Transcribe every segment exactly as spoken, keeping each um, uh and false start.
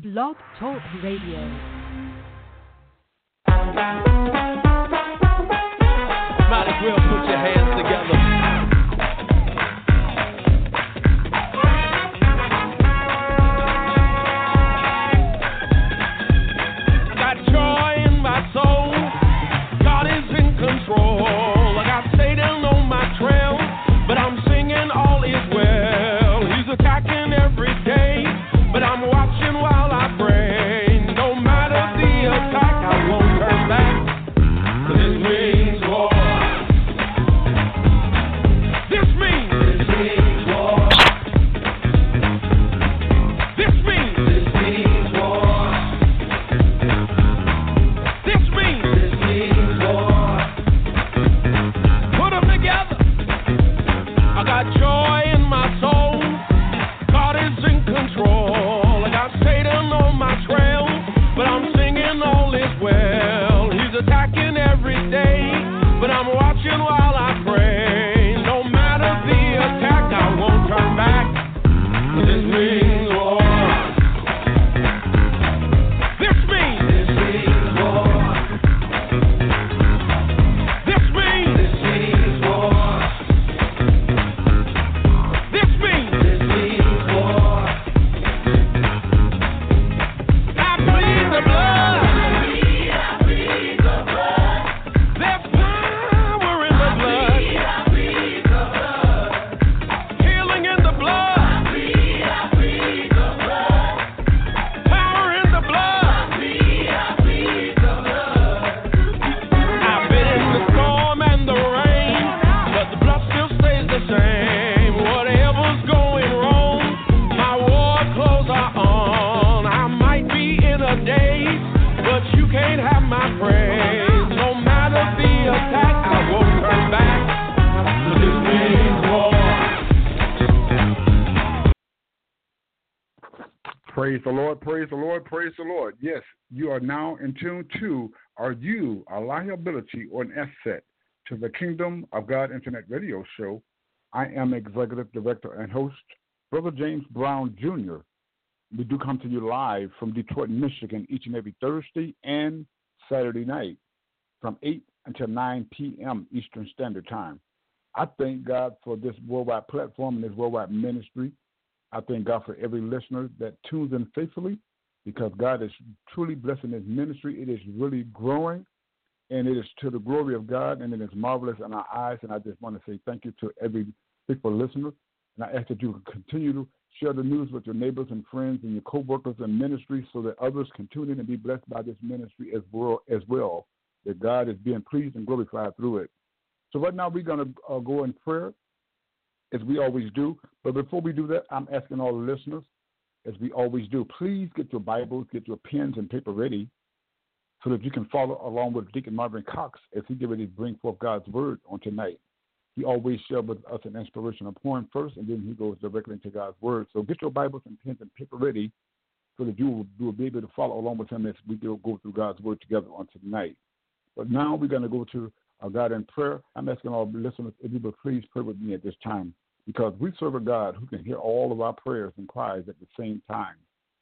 Blog Talk Radio. Might as well put your hands together. Got joy in my soul. God is in control. I got Satan on my trail, but I'm singing all is well. He's attacking every day, but I'm watching while I pray. No matter the attack, I won't turn back. 'Cause it means war. This means it means war. This means it means war. This means it means war. Put them together. I got joy in my soul. God is in control. I got Satan on my trail, but I'm singing all is well. He's attacking every day, but I'm watching while I pray. No matter the attack, I won't turn back. 'Cause this means war. This means this means war. This means this means war. This means this means war. I plead the blood. I plead the blood. There's power in the blood. I plead the blood. Healing in the blood. I plead, I plead the blood. Power in the blood. I plead, I plead the blood. I've been in the storm and the rain, but the blood still stays the same. Whatever's going wrong, my war clothes are on. I might be in a daze, but you can't have my praise. No matter the attack, I won't turn back. 'Cause this means war. Praise the Lord, praise the Lord, praise the Lord. Yes, you are now in tune to Are You a Liability or an Asset to the Kingdom of God Internet Radio Show. I am Executive Director and host, Brother James Brown Junior We do come to you live from Detroit, Michigan, each and every Thursday and Saturday night from eight until nine p.m. Eastern Standard Time. I thank God for this worldwide platform and this worldwide ministry. I thank God for every listener that tunes in faithfully, because God is truly blessing His ministry. It is really growing, and it is to the glory of God, and it is marvelous in our eyes. And I just want to say thank you to every faithful listener. And I ask that you continue to share the news with your neighbors and friends and your co-workers in ministry, so that others can tune in and be blessed by this ministry as well, as well, that God is being pleased and glorified through it. So right now we're going to uh, go in prayer, as we always do. But before we do that, I'm asking all the listeners, as we always do, please get your Bibles, get your pens and paper ready, so that you can follow along with Deacon Marvin Cox as he get ready to bring forth God's word on tonight. He always shares with us an inspirational poem first, and then he goes directly into God's word. So get your Bibles and pens and paper ready, so that you will, you will be able to follow along with him as we go go through God's word together on tonight. But now we're going to go to our God in prayer. I'm asking all the listeners, if you would please pray with me at this time, because we serve a God who can hear all of our prayers and cries at the same time.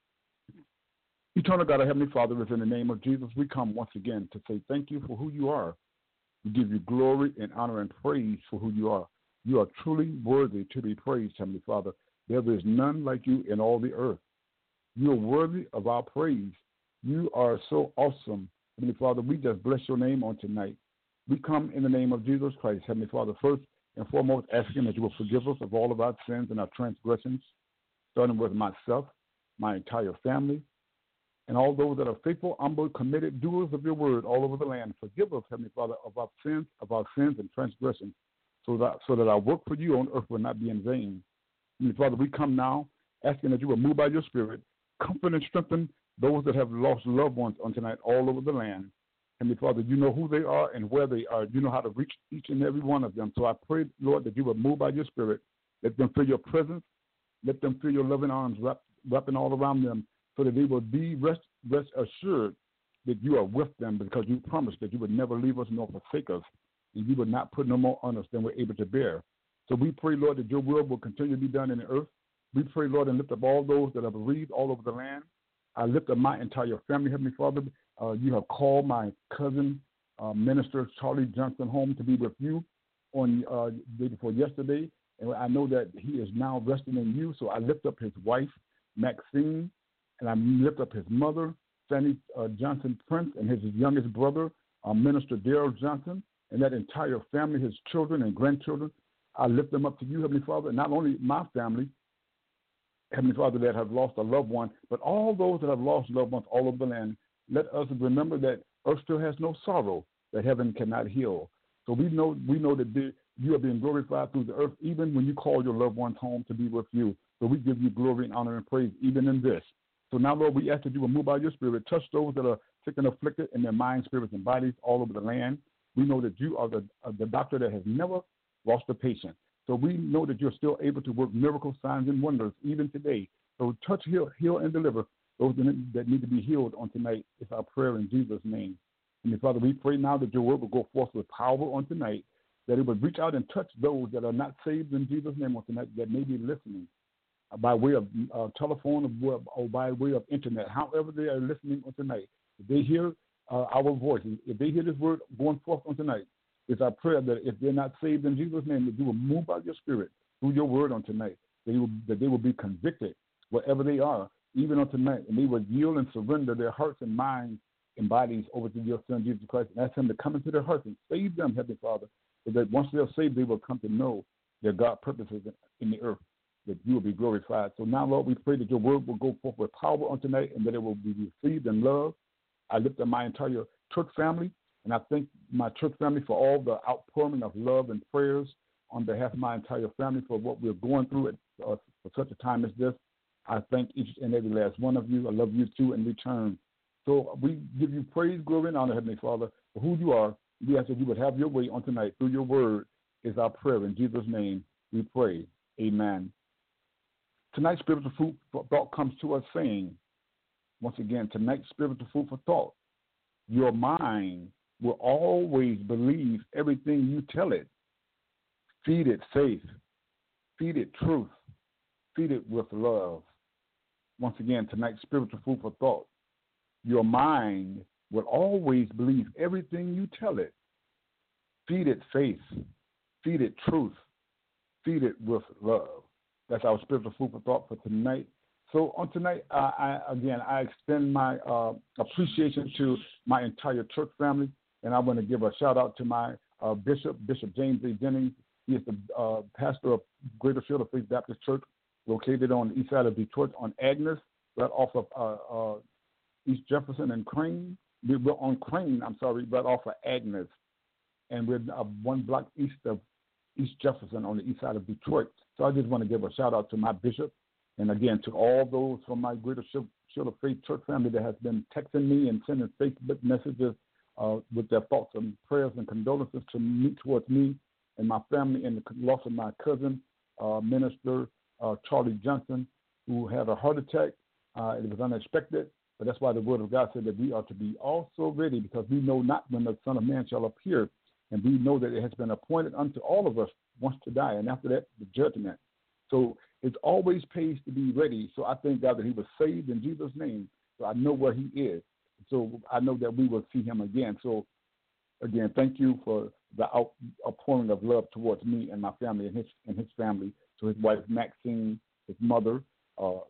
Eternal God, our Heavenly Father, is in the name of Jesus, we come once again to say thank you for who you are. We give you glory and honor and praise for who you are. You are truly worthy to be praised, Heavenly Father. There is none like you in all the earth. You are worthy of our praise. You are so awesome, Heavenly Father. We just bless your name on tonight. We come in the name of Jesus Christ, Heavenly Father, first and foremost asking that you will forgive us of all of our sins and our transgressions, starting with myself, my entire family, and all those that are faithful, humble, committed doers of your word all over the land. Forgive us, Heavenly Father, of our sins, of our sins and transgressions, so that so that our work for you on earth will not be in vain. Heavenly Father, we come now asking that you will move by your Spirit, comfort and strengthen those that have lost loved ones on tonight all over the land. Heavenly Father, you know who they are and where they are. You know how to reach each and every one of them. So I pray, Lord, that you will move by your Spirit. Let them feel your presence. Let them feel your loving arms wrap, wrapping all around them, so that they will be rest, rest assured that you are with them, because you promised that you would never leave us nor forsake us, and you would not put no more on us than we're able to bear. So we pray, Lord, that your will will continue to be done in the earth. We pray, Lord, and lift up all those that are bereaved all over the land. I lift up my entire family, Heavenly Father. Uh, you have called my cousin, uh, Minister Charlie Johnson, home to be with you on uh, day before yesterday. And I know that he is now resting in you. So I lift up his wife, Maxine, and I lift up his mother, Fanny uh, Johnson Prince, and his youngest brother, uh, Minister Daryl Johnson, and that entire family, his children and grandchildren. I lift them up to you, Heavenly Father, and not only my family, Heavenly Father, that have lost a loved one, but all those that have lost loved ones all over the land. Let us remember that earth still has no sorrow that heaven cannot heal. So we know we know that the, you are being glorified through the earth, even when you call your loved ones home to be with you. So we give you glory and honor and praise even in this. So now, Lord, we ask that you will move by your spirit, touch those that are sick and afflicted in their minds, spirits, and bodies all over the land. We know that you are the, uh, the doctor that has never lost a patient. So we know that you're still able to work miracles, signs, and wonders even today. So touch, heal, heal, and deliver those that need to be healed on tonight. It's our prayer in Jesus' name. And Father, we pray now that your word will go forth with power on tonight, that it would reach out and touch those that are not saved in Jesus' name on tonight that may be listening by way of uh, telephone or, or by way of internet, however they are listening on tonight. If they hear uh, our voice, if they hear this word going forth on tonight, it's our prayer that if they're not saved in Jesus' name, that you will move by your spirit through your word on tonight, that, will, that they will be convicted wherever they are, even on tonight, and they will yield and surrender their hearts and minds and bodies over to your Son, Jesus Christ, and ask him to come into their hearts and save them, Heavenly Father, so that once they're saved, they will come to know their God purposes in the earth, that you will be glorified. So now, Lord, we pray that your word will go forth with power on tonight and that it will be received in love. I lift up my entire church family, and I thank my church family for all the outpouring of love and prayers on behalf of my entire family for what we're going through at, uh, for such a time as this. I thank each and every last one of you. I love you too in return. So we give you praise, glory, and honor, Heavenly Father, for who you are. We ask that you would have your way on tonight through your word is our prayer. In Jesus' name we pray. Amen. Tonight's spiritual food for thought comes to us saying, once again, tonight's spiritual food for thought, your mind will always believe everything you tell it. Feed it faith. Feed it truth. Feed it with love. Once again, tonight's spiritual food for thought. Your mind will always believe everything you tell it. Feed it faith. Feed it truth. Feed it with love. That's our spiritual food for thought for tonight. So on tonight, uh, I, again, I extend my uh, appreciation to my entire church family, and I want to give a shout out to my uh, bishop, Bishop James A. Jennings. He is the uh, pastor of Greater Shield of Faith Baptist Church, located on the east side of Detroit on Agnes, right off of uh, uh, East Jefferson and Crane. We're on Crane, I'm sorry, right off of Agnes, and we're uh, one block east of East Jefferson on the east side of Detroit. So I just want to give a shout out to my bishop, and again to all those from my Greater Shield of Faith Church family that has been texting me and sending Facebook messages uh, with their thoughts and prayers and condolences to me, towards me and my family in the loss of my cousin, uh, Minister uh, Charlie Johnson, who had a heart attack. Uh, it was unexpected, but that's why the Word of God said that we are to be also ready, because we know not when the Son of Man shall appear. And we know that it has been appointed unto all of us once to die, and after that, the judgment. So it always pays to be ready. So I thank God that he was saved in Jesus' name. So I know where he is. So I know that we will see him again. So, again, thank you for the outpouring of love towards me and my family and his and his family. To his wife, Maxine, his mother, uh,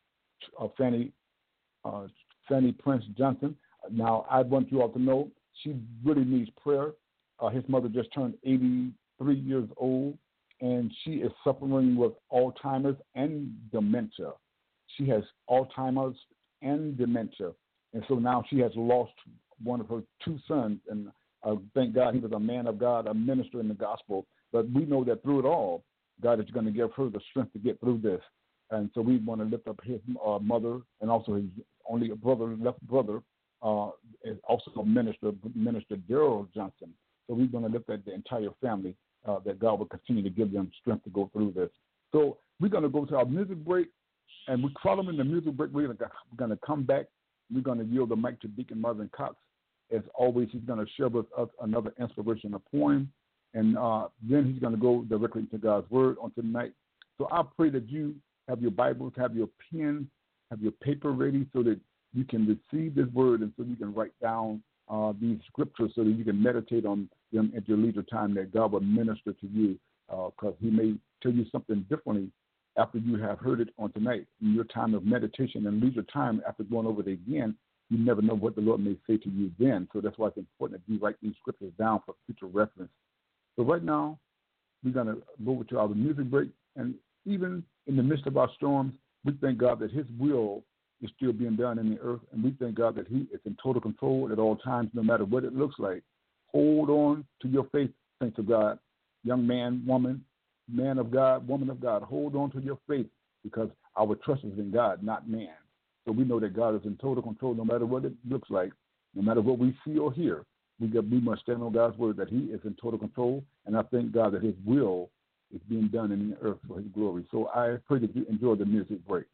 uh, Fanny, uh, Fanny Prince Johnson. Now, I want you all to know she really needs prayer. Uh, his mother just turned eighty-three years old, and she is suffering with Alzheimer's and dementia. She has Alzheimer's and dementia, and so now she has lost one of her two sons, and uh, thank God he was a man of God, a minister in the gospel. But we know that through it all, God is going to give her the strength to get through this. And so we want to lift up his uh, mother and also his only brother, left brother, uh, is also a minister, Minister Daryl Johnson. So we're going to lift up the entire family, uh, that God will continue to give them strength to go through this. So we're going to go to our music break, and we following the music break, we're going to come back. We're going to yield the mic to Deacon Marvin Cox. As always, he's going to share with us another inspirational poem, and uh, then he's going to go directly to God's Word on tonight. So I pray that you have your Bibles, have your pen, have your paper ready, so that you can receive this word, and so you can write down uh, these scriptures so that you can meditate on them at your leisure time, that God will minister to you, because uh, he may tell you something differently after you have heard it on tonight. In your time of meditation and leisure time, after going over it again, you never know what the Lord may say to you then. So that's why it's important that you write these scriptures down for future reference. So right now, we're going to go over to our music break. And even in the midst of our storms, we thank God that his will is still being done in the earth. And we thank God that he is in total control at all times, no matter what it looks like. Hold on to your faith, saints of God. Young man, woman, man of God, woman of God, hold on to your faith, because our trust is in God, not man. So we know that God is in total control no matter what it looks like, no matter what we see or hear. We, got, we must stand on God's word that he is in total control, and I thank God that his will is being done in the earth for his glory. So I pray that you enjoy the music break.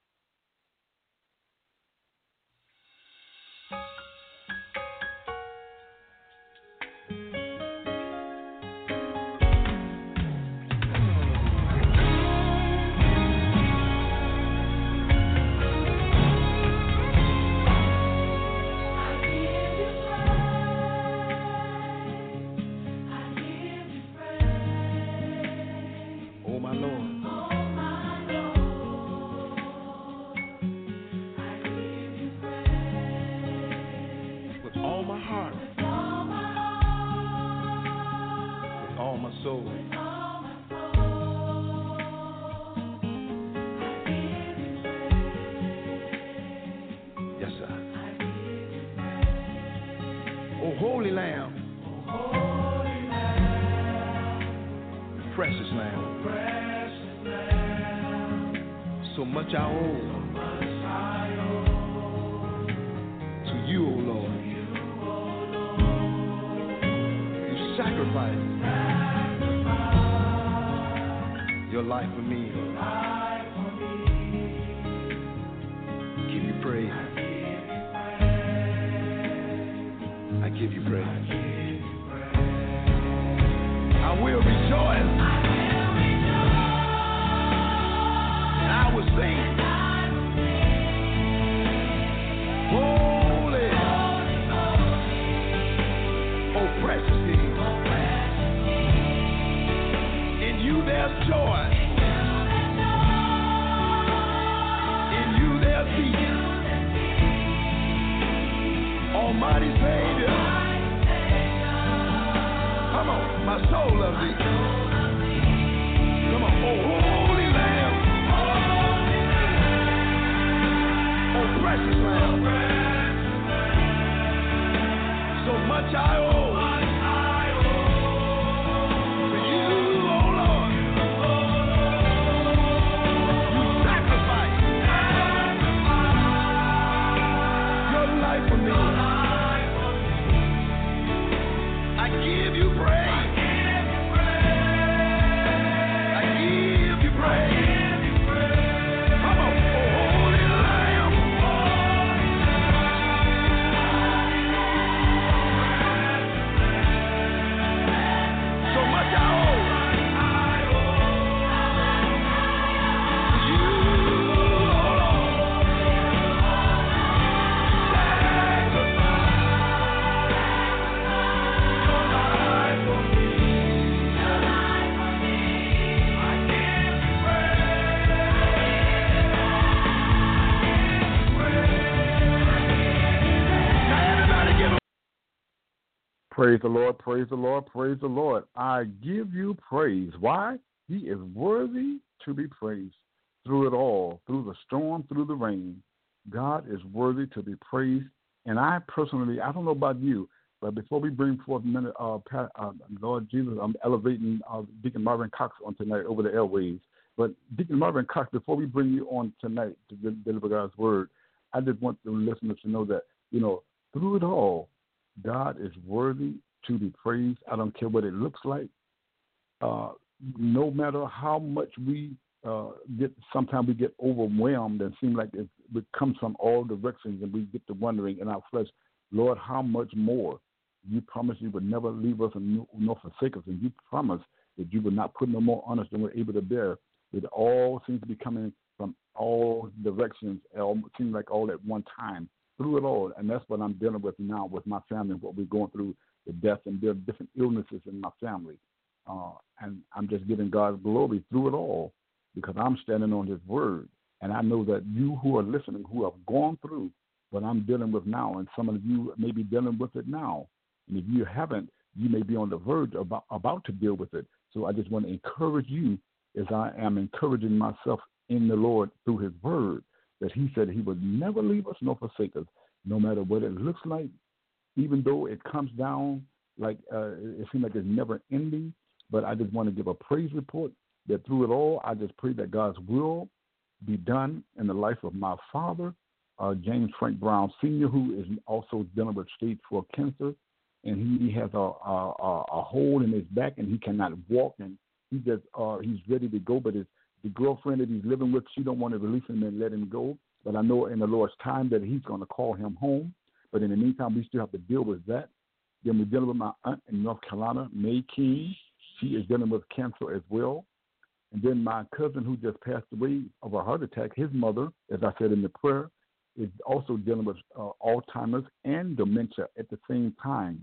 Holy Lamb, precious Lamb, so much I owe to you, O Lord. You sacrificed your life for me. Give you praise. I give you praise. I will rejoice. And I will sing. Holy. Oh, precious King. In you there's joy. In you there's peace. Almighty Savior. Come on, my soul loves thee. Come on, oh holy Lamb. Oh precious Lamb. So much I owe to you, oh Lord. You sacrificed your life for me. I give you praise. I give you praise. Come on, oh holy Lamb. So much I owe to you, oh Lord. Praise the Lord, praise the Lord, praise the Lord. I give you praise. Why? He is worthy to be praised through it all, through the storm, through the rain. God is worthy to be praised. And I personally, I don't know about you, but before we bring forth minute, uh, uh, Lord Jesus, I'm elevating uh, Deacon Marvin Cox on tonight over the airwaves. But Deacon Marvin Cox, before we bring you on tonight to deliver God's word, I just want the listeners to know that, you know, through it all, God is worthy to be praised. I don't care what it looks like. Uh, no matter how much we uh, get, sometimes we get overwhelmed and seem like it, it comes from all directions, and we get to wondering in our flesh, Lord, how much more? You promised you would never leave us nor forsake us, and you promised that you would not put no more on us than we're able to bear. It all seems to be coming from all directions. It all seems like all at one time. through it all, and that's what I'm dealing with now with my family, what we're going through, the death and the different illnesses in my family. Uh, and I'm just giving God glory through it all because I'm standing on his word. And I know that you who are listening, who have gone through what I'm dealing with now, and some of you may be dealing with it now. And if you haven't, you may be on the verge of about, about to deal with it. So I just want to encourage you as I am encouraging myself in the Lord through his word, that he said he would never leave us nor forsake us, no matter what it looks like, even though it comes down like uh, it seems like it's never ending. But I just want to give a praise report that through it all, I just pray that God's will be done in the life of my father, uh, James Frank Brown Senior, who is also dealing with stage four cancer, and he has a, a, a hole in his back, and he cannot walk, and he just uh, he's ready to go, but his the girlfriend that he's living with, she don't want to release him and let him go. But I know in the Lord's time that he's going to call him home. But in the meantime, we still have to deal with that. Then we're dealing with my aunt in North Carolina, May King. She is dealing with cancer as well. And then my cousin who just passed away of a heart attack, his mother, as I said in the prayer, is also dealing with uh, Alzheimer's and dementia at the same time.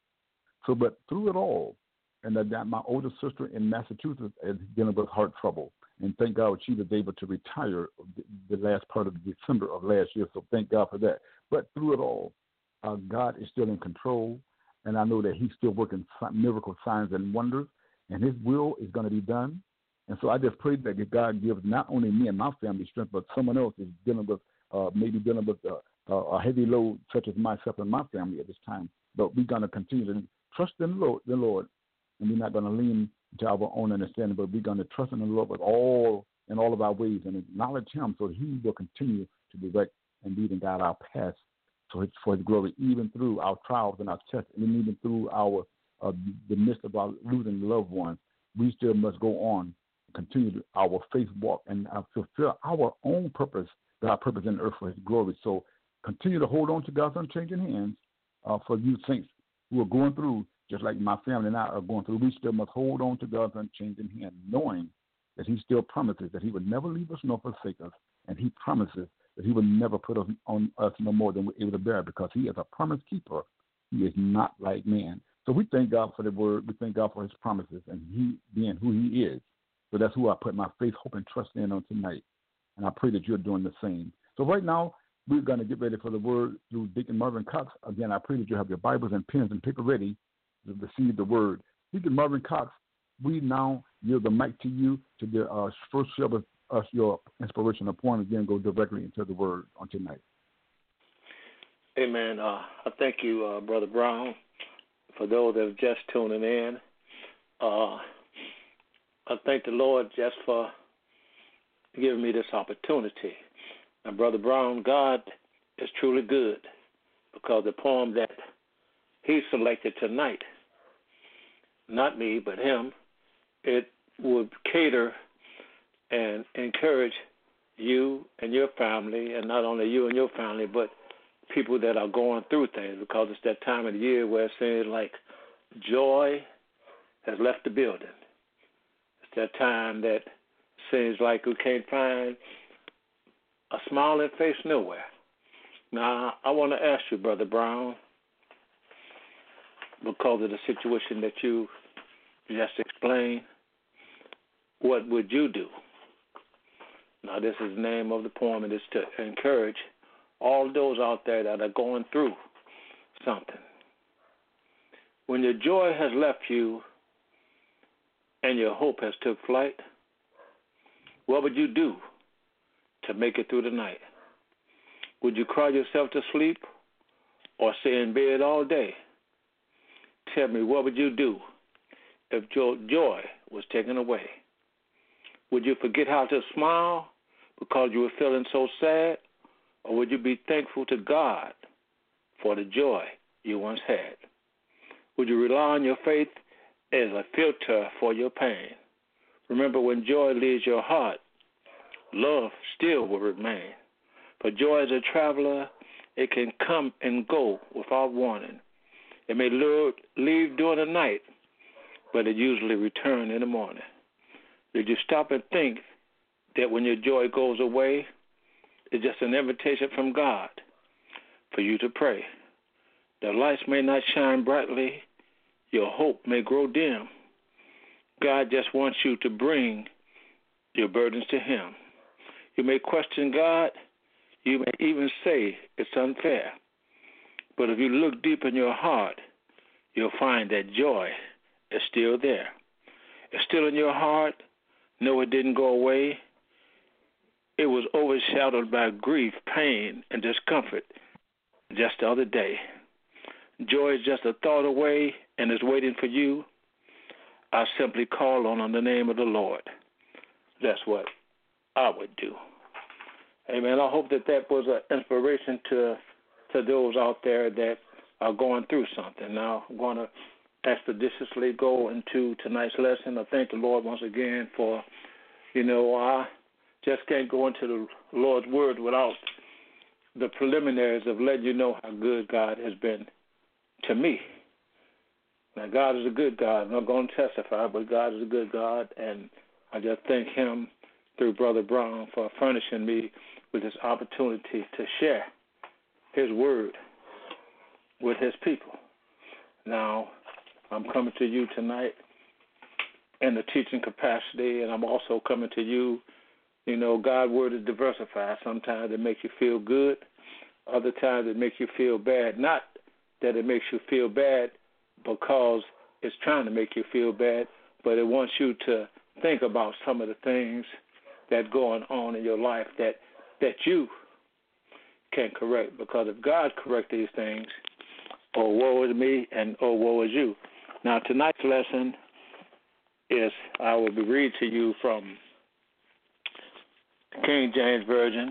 So, but through it all, and that, that my older sister in Massachusetts is dealing with heart trouble. And thank God she was able to retire the last part of December of last year. So thank God for that. But through it all, uh, God is still in control. And I know that he's still working miracle signs and wonders. And his will is going to be done. And so I just pray that God gives not only me and my family strength, but someone else is dealing with, uh, maybe dealing with a, a heavy load such as myself and my family at this time. But we're going to continue to trust in the Lord, the Lord, and we're not going to lean to our own understanding, but we're going to trust in the Lord with all in all of our ways and acknowledge him so he will continue to direct and lead and guide our paths so it's for his glory, even through our trials and our tests, and even through our uh, the midst of our losing loved ones. We still must go on, continue our faith walk, and uh, fulfill our own purpose, God's purpose in the earth for his glory. So continue to hold on to God's unchanging hands uh, for you saints who are going through, just like my family and I are going through. We still must hold on to God's unchanging hand, knowing that he still promises that he would never leave us nor forsake us, and he promises that he would never put us on us no more than we're able to bear, because he is a promise keeper. He is not like man. So we thank God for the word. We thank God for his promises and he being who he is. So that's who I put my faith, hope, and trust in on tonight. And I pray that you're doing the same. So right now, we're going to get ready for the word through Deacon Marvin Cox. Again, I pray that you have your Bibles and pens and paper ready to receive the word. Deacon Marvin Cox, we now yield the mic to you to the, uh, first share with us your inspirational point, and then go directly into the word on tonight. Amen. Uh, I thank you, uh, Brother Brown. For those that are just tuning in, uh, I thank the Lord just for giving me this opportunity. And Brother Brown, God is truly good, because the poem that he selected tonight, not me, but him, it would cater and encourage you and your family, and not only you and your family, but people that are going through things, because it's that time of the year where it seems like joy has left the building. It's that time that seems like we can't find a smiling face nowhere. Now, I want to ask you, Brother Brown, because of the situation that you just explained, what would you do? Now, this is the name of the poem, and it's to encourage all those out there that are going through something. When your joy has left you and your hope has took flight, what would you do to make it through the night? Would you cry yourself to sleep or stay in bed all day? Tell me, what would you do if your joy was taken away? Would you forget how to smile because you were feeling so sad? Or would you be thankful to God for the joy you once had? Would you rely on your faith as a filter for your pain? Remember, when joy leaves your heart, love still will remain. For joy as a traveler, it can come and go without warning. It may leave during the night, but it usually returns in the morning. Did you stop and think that when your joy goes away, it's just an invitation from God for you to pray. The lights may not shine brightly. Your hope may grow dim. God just wants you to bring your burdens to him. You may question God. You may even say it's unfair. But if you look deep in your heart, you'll find that joy is still there. It's still in your heart. No, it didn't go away. It was overshadowed by grief, pain, and discomfort just the other day. Joy is just a thought away and is waiting for you. I simply call on, on the name of the Lord. That's what I would do. Amen. I hope that that was an inspiration to to those out there that are going through something. Now, I'm going to expeditiously go into tonight's lesson. I thank the Lord once again for, you know, I just can't go into the Lord's Word without the preliminaries of letting you know how good God has been to me. Now, God is a good God. I'm not going to testify, but God is a good God, and I just thank him through Brother Brown for furnishing me with this opportunity to share his word with his people. Now, I'm coming to you tonight in the teaching capacity, and I'm also coming to you, you know, God's word is diversified. Sometimes it makes you feel good. Other times it makes you feel bad. Not that it makes you feel bad because it's trying to make you feel bad, but it wants you to think about some of the things that going on in your life that that you can correct. Because if God correct these things, oh, woe is me and oh, woe is you. Now, tonight's lesson is, I will be reading to you from King James Version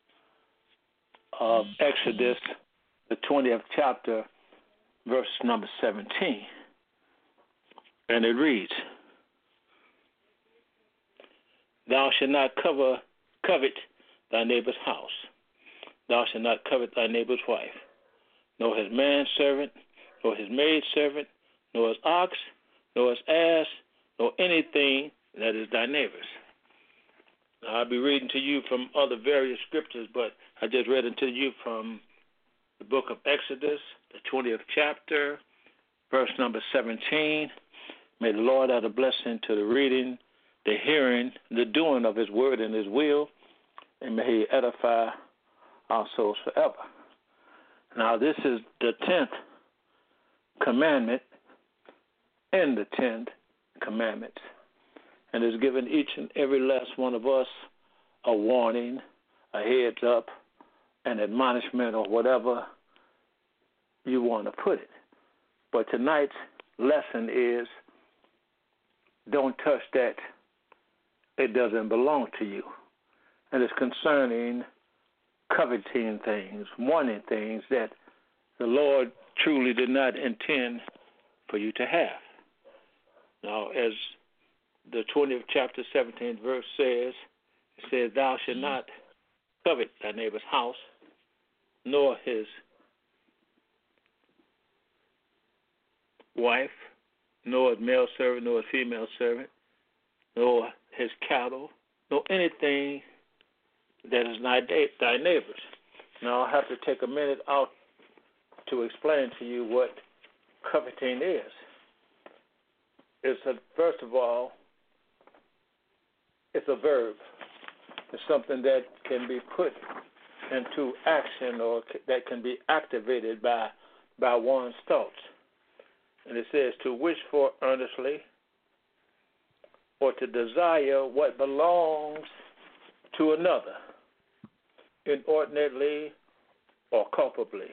of Exodus, the twentieth chapter, verse number seventeen. And it reads, Thou shalt not cover, covet thy neighbor's house. Thou shalt not covet thy neighbor's wife, nor his manservant, nor his maidservant, nor his ox, nor his ass, nor anything that is thy neighbor's. Now, I'll be reading to you from other various scriptures, but I just read it to you from the book of Exodus, the twentieth chapter, verse number seventeen. May the Lord add a blessing to the reading, the hearing, the doing of his word and his will, and may he edify our souls forever. Now, this is the tenth commandment in the tenth commandments, and it's given each and every last one of us a warning, a heads up, an admonishment, or whatever you want to put it. But tonight's lesson is, don't touch that. It doesn't belong to you. And it's concerning coveting things, wanting things that the Lord truly did not intend for you to have. Now, as the twentieth chapter, seventeenth verse says, it says, Thou shalt not covet thy neighbor's house, nor his wife, nor his male servant, nor his female servant, nor his cattle, nor anything that is not thy neighbor's. Now, I'll have to take a minute out to explain to you what coveting is. It's a, first of all, it's a verb. It's something that can be put into action or that can be activated by by one's thoughts. And it says to wish for earnestly or to desire what belongs to another, inordinately or culpably.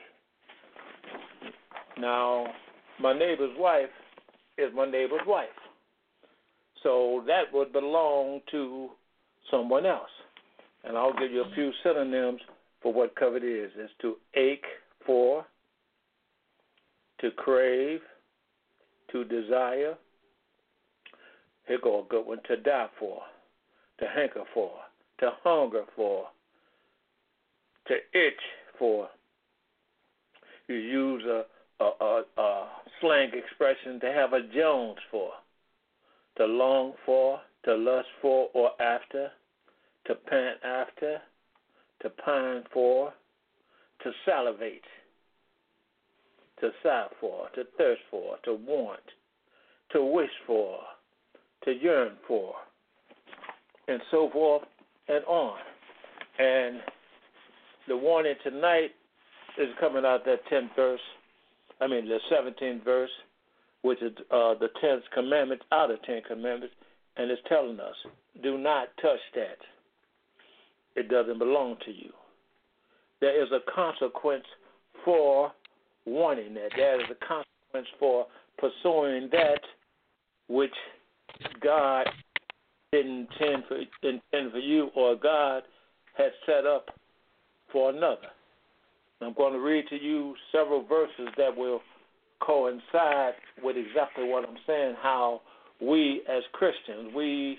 Now, my neighbor's wife is my neighbor's wife. So that would belong to someone else. And I'll give you a few synonyms for what covet is. It's to ache for, to crave, to desire. Here go a good one, to die for, to hanker for, to hunger for, to itch for. You use a, a, a, a slang expression, to have a Jones for, to long for, to lust for or after, to pant after, to pine for, to salivate, to sigh for, to thirst for, to want, to wish for, to yearn for, and so forth and on. And the warning tonight is coming out that tenth verse, I mean the seventeenth verse, which is uh, the tenth commandment out of ten commandments, and it's telling us, do not touch that. It doesn't belong to you. There is a consequence for wanting that. There is a consequence for pursuing that which God didn't intend for, intend for you, or God had set up for another. I'm going to read to you several verses that will coincide with exactly what I'm saying, how we as Christians, we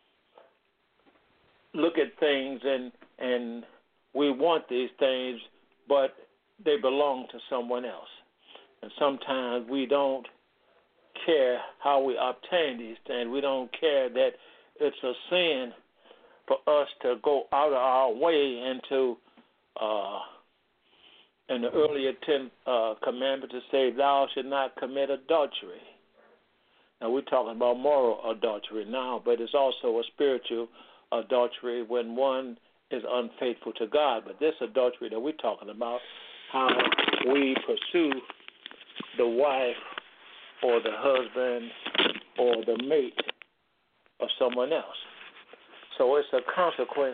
look at things and and we want these things, but they belong to someone else. And sometimes we don't care how we obtain these things. We don't care that it's a sin for us to go out of our way and to, uh, in the earlier ten uh, commandments to say, thou should not commit adultery. Now, we're talking about moral adultery now, but it's also a spiritual adultery when one is unfaithful to God. But this adultery that we're talking about, how we pursue the wife or the husband or the mate of someone else. So it's a consequence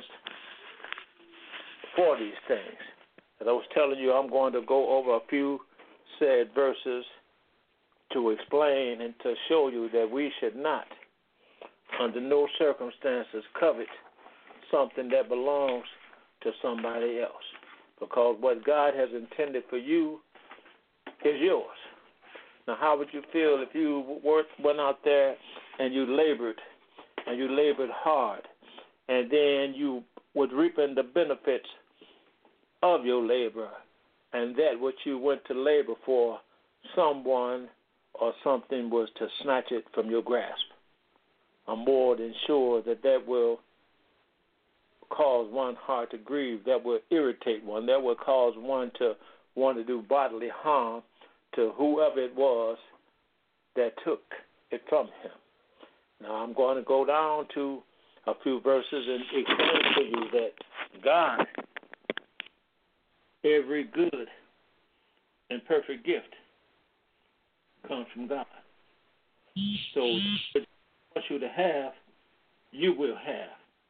for these things. As I was telling you, I'm going to go over a few said verses to explain and to show you that we should not, under no circumstances, covet something that belongs to somebody else. Because what God has intended for you is yours. Now, how would you feel if you went out there and you labored, and you labored hard, and then you was reaping the benefits of your labor, and that which you went to labor for, someone or something was to snatch it from your grasp? I'm more than sure that that will cause one heart to grieve, that will irritate one, that will cause one to want to do bodily harm to whoever it was that took it from him. Now, I'm going to go down to a few verses and explain to you that God, every good and perfect gift comes from God. So what He wants you to have, you will have.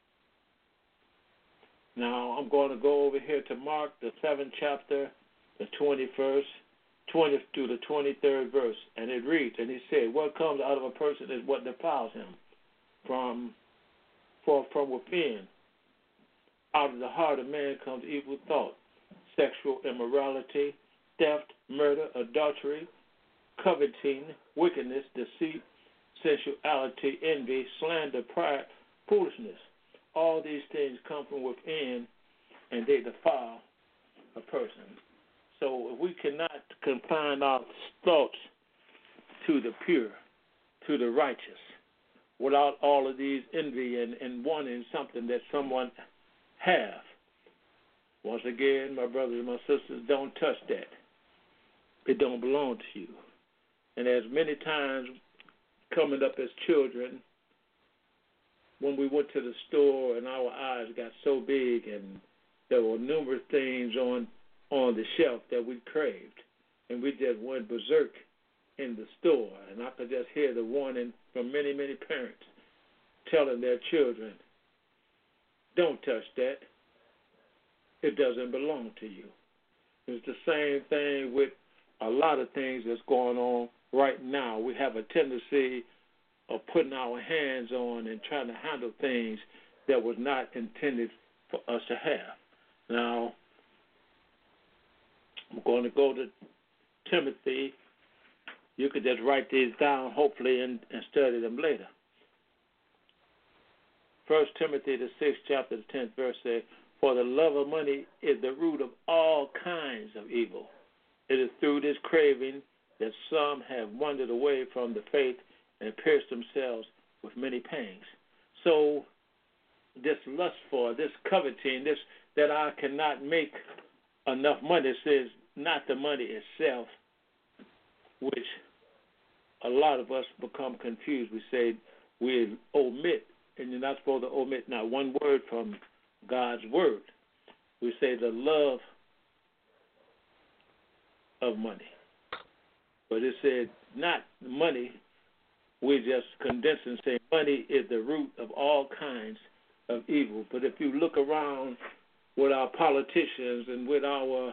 Now, I'm going to go over here to Mark, the seventh chapter, the twenty-first, twentieth to the twenty-third verse, and it reads, and he said, what comes out of a person is what defiles him. From, for from within, out of the heart of man comes evil thought, sexual immorality, theft, murder, adultery, coveting, wickedness, deceit, sensuality, envy, slander, pride, foolishness. All these things come from within, and they defile a person. So if we cannot confine our thoughts to the pure, to the righteous, without all of these envy and, and wanting something that someone have, once again, my brothers and my sisters, don't touch that. It don't belong to you. And as many times coming up as children, when we went to the store and our eyes got so big and there were numerous things on on the shelf that we craved, and we just went berserk in the store, and I could just hear the warning from many, many parents telling their children, don't touch that. It doesn't belong to you. It's the same thing with a lot of things that's going on right now. We have a tendency of putting our hands on and trying to handle things that was not intended for us to have. Now, I'm going to go to Timothy. You could just write these down, hopefully, and, and study them later. First Timothy, the sixth chapter, the tenth verse says, for the love of money is the root of all kinds of evil. It is through this craving that some have wandered away from the faith and pierced themselves with many pangs. So this lust for, this coveting, this that I cannot make enough money. It says not the money itself, which a lot of us become confused. We say we omit, and you're not supposed to omit not one word from God's word. We say the love of money. But it said not money. We just condense and say money is the root of all kinds of evil. But if you look around with our politicians and with our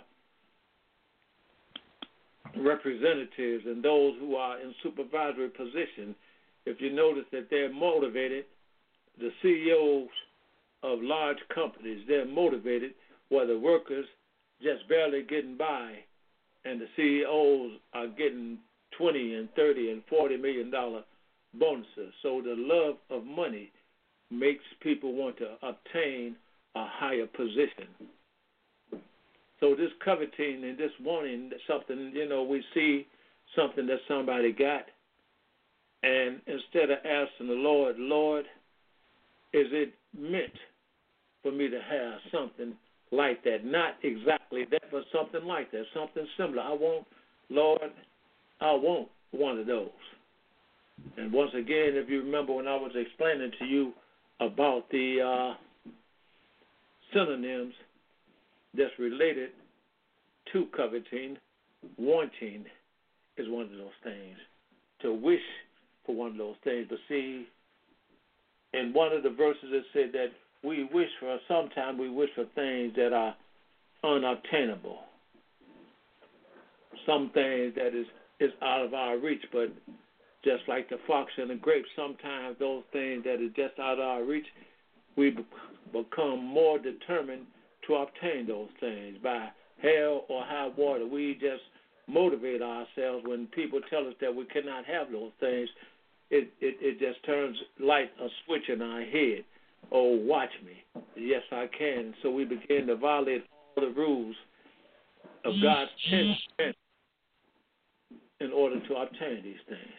representatives and those who are in supervisory position, if you notice that they're motivated, the C E Os of large companies, they're motivated where the workers just barely getting by, and the C E Os are getting twenty and thirty and forty million dollar bonuses. So the love of money makes people want to obtain a higher position. So this coveting and this wanting something, you know, we see something that somebody got, and instead of asking the Lord, Lord, is it meant for me to have something like that? Not exactly that, but something like that, something similar. I want, Lord, I want one of those. And once again, if you remember when I was explaining to you about the uh, synonyms that's related to coveting, wanting is one of those things. To wish for one of those things. But see, in one of the verses it said that we wish for, sometimes we wish for things that are unobtainable. Some things that is, is out of our reach, but just like the fox and the grape, sometimes those things that are just out of our reach, we become more determined to obtain those things. By hell or high water, we just motivate ourselves. When people tell us that we cannot have those things, it, it, it just turns like a switch in our head. Oh, watch me. Yes, I can. So we begin to violate all the rules of God's ten in order to obtain these things.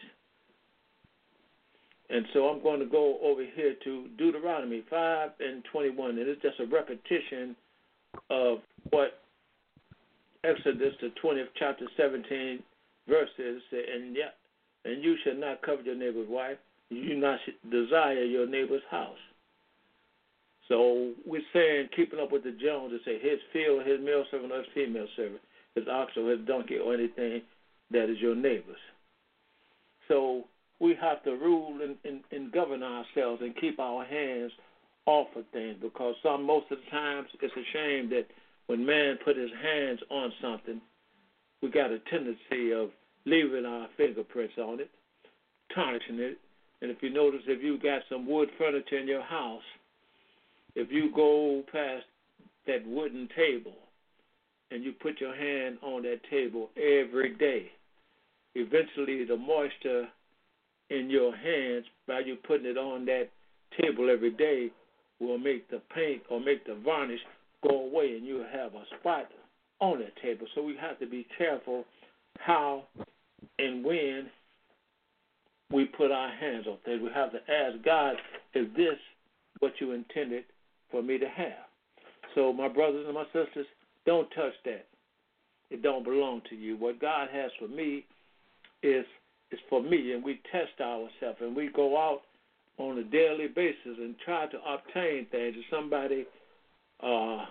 And so I'm going to go over here to Deuteronomy five and twenty-one, and it's just a repetition of what Exodus, the twentieth chapter, seventeen verses say, and yet, and you shall not covet your neighbor's wife, you not desire your neighbor's house. So we're saying, keeping up with the Joneses, say his field, his male servant, or his female servant, his ox or his donkey, or anything that is your neighbor's. So we have to rule and, and, and govern ourselves and keep our hands off of things, because some, most of the times, it's a shame that when man put his hands on something, we got a tendency of leaving our fingerprints on it, tarnishing it. And if you notice, if you got some wood furniture in your house, if you go past that wooden table and you put your hand on that table every day, eventually the moisture in your hands, by you putting it on that table every day, will make the paint or make the varnish go away, and you'll have a spot on that table. So we have to be careful how and when we put our hands on things. We have to ask God, is this what you intended for me to have? So my brothers and my sisters, don't touch that. It don't belong to you. What God has for me is is for me, and we test ourselves, and we go out on a daily basis and try to obtain things. If somebody uh,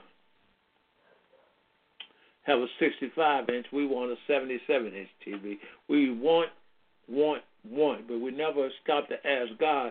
have a sixty-five inch, we want a seventy-seven inch T V. We want, want, want, but we never stop to ask God,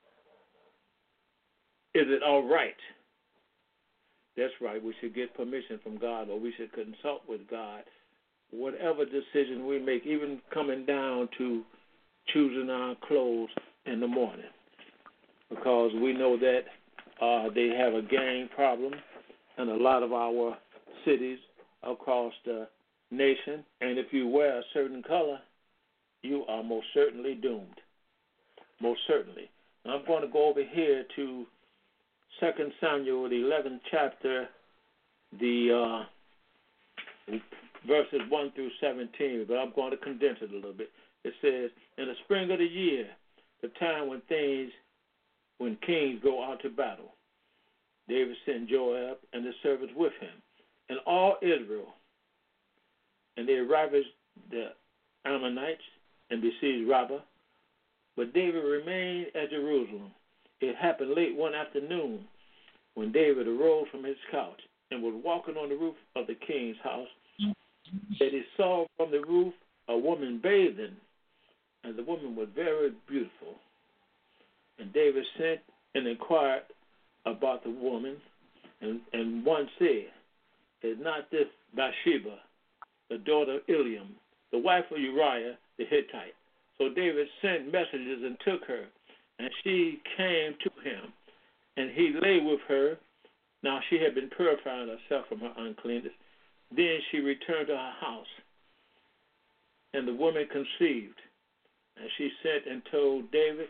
is it all right? That's right. We should get permission from God, or we should consult with God. Whatever decision we make, even coming down to choosing our clothes in the morning, because we know that uh, they have a gang problem in a lot of our cities across the nation, and if you wear a certain color, you are most certainly doomed. Most certainly. Now I'm going to go over here to Second Samuel, the eleventh chapter, the uh, verses one through seventeen, but I'm going to condense it a little bit. It says, in the spring of the year, the time when things, when kings go out to battle, David sent Joab and the servants with him, and all Israel. And they ravaged the Ammonites and besieged Rabbah. But David remained at Jerusalem. It happened late one afternoon when David arose from his couch and was walking on the roof of the king's house, that he saw from the roof a woman bathing, and the woman was very beautiful. And David sent and inquired about the woman, and, and one said, "Is not this Bathsheba, the daughter of Eliam, the wife of Uriah the Hittite?" So David sent messengers and took her, and she came to him, and he lay with her. Now she had been purifying herself from her uncleanness. Then she returned to her house, and the woman conceived. And she sent and told David,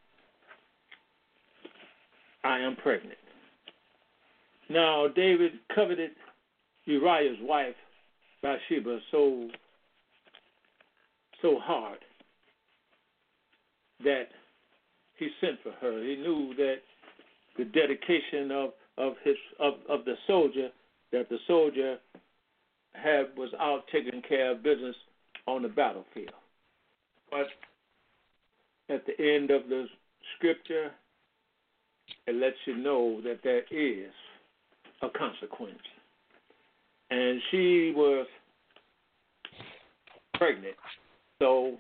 "I am pregnant." Now David coveted Uriah's wife, Bathsheba, so, so hard that he sent for her. He knew that the dedication of, of his of, of the soldier, that the soldier had was out taking care of business on the battlefield. But at the end of the scripture, it lets you know that there is a consequence. And she was pregnant. So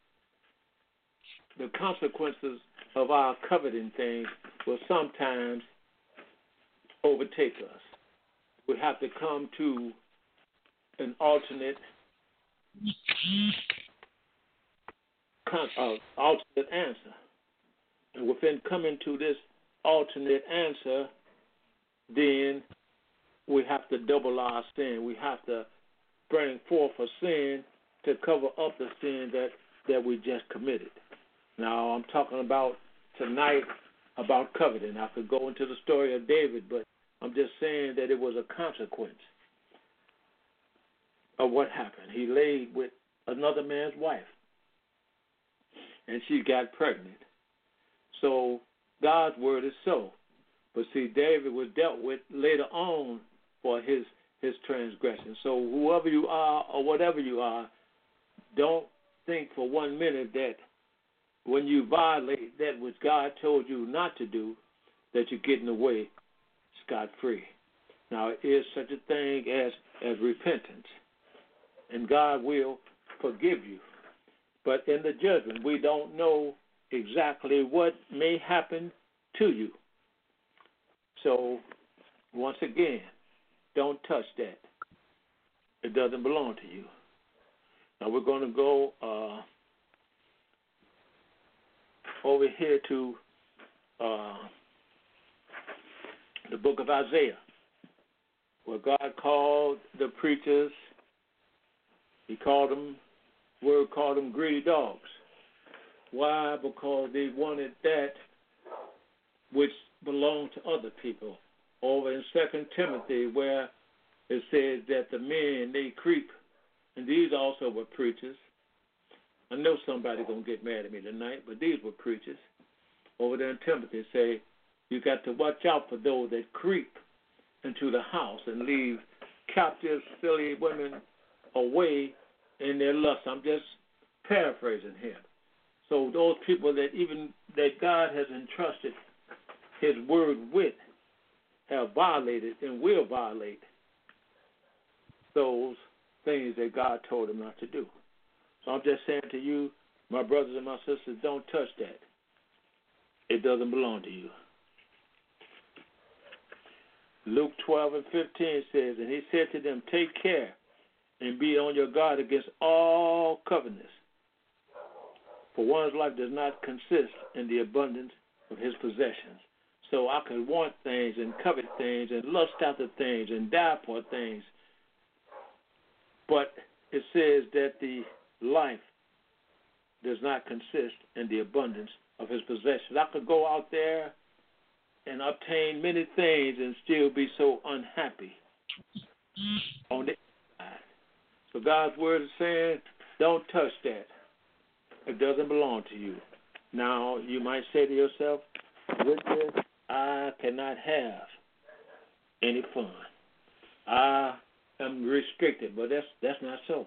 the consequences of our coveting things will sometimes overtake us. We have to come to an alternate uh, alternate answer. And within coming to this alternate answer, then we have to double our sin. We have to bring forth a sin to cover up the sin that, that we just committed. Now, I'm talking about tonight about coveting. I could go into the story of David, but I'm just saying that it was a consequence of what happened. He laid with another man's wife, and she got pregnant. So God's word is so. But see, David was dealt with later on for his, his transgression. So whoever you are or whatever you are, don't think for one minute that when you violate that which God told you not to do, that you're getting away scot-free. Now, it is such a thing as, as repentance, and God will forgive you. But in the judgment, we don't know exactly what may happen to you. So, once again, don't touch that. It doesn't belong to you. Now, we're going to go uh, over here to uh, the book of Isaiah, where God called the preachers, he called them, word called them greedy dogs. Why? Because they wanted that which belonged to other people. Over in Second Timothy, where it says that the men, they creep, and these also were preachers. I know somebody's going to get mad at me tonight, but these were preachers. Over there in Timothy, say, you got to watch out for those that creep into the house and leave captive, silly women away in their lust. I'm just paraphrasing here. So those people that even that God has entrusted his word with have violated and will violate those things that God told them not to do. So I'm just saying to you, my brothers and my sisters, don't touch that. It doesn't belong to you. Luke twelve and fifteen says, and he said to them, take care and be on your guard against all covetousness. For one's life does not consist in the abundance of his possessions. So I could want things and covet things and lust after things and die for things. But it says that the life does not consist in the abundance of his possessions. I could go out there and obtain many things and still be so unhappy on the inside. So God's word is saying, don't touch that. It doesn't belong to you. Now, you might say to yourself, with this, I cannot have any fun. I am restricted, but that's that's not so.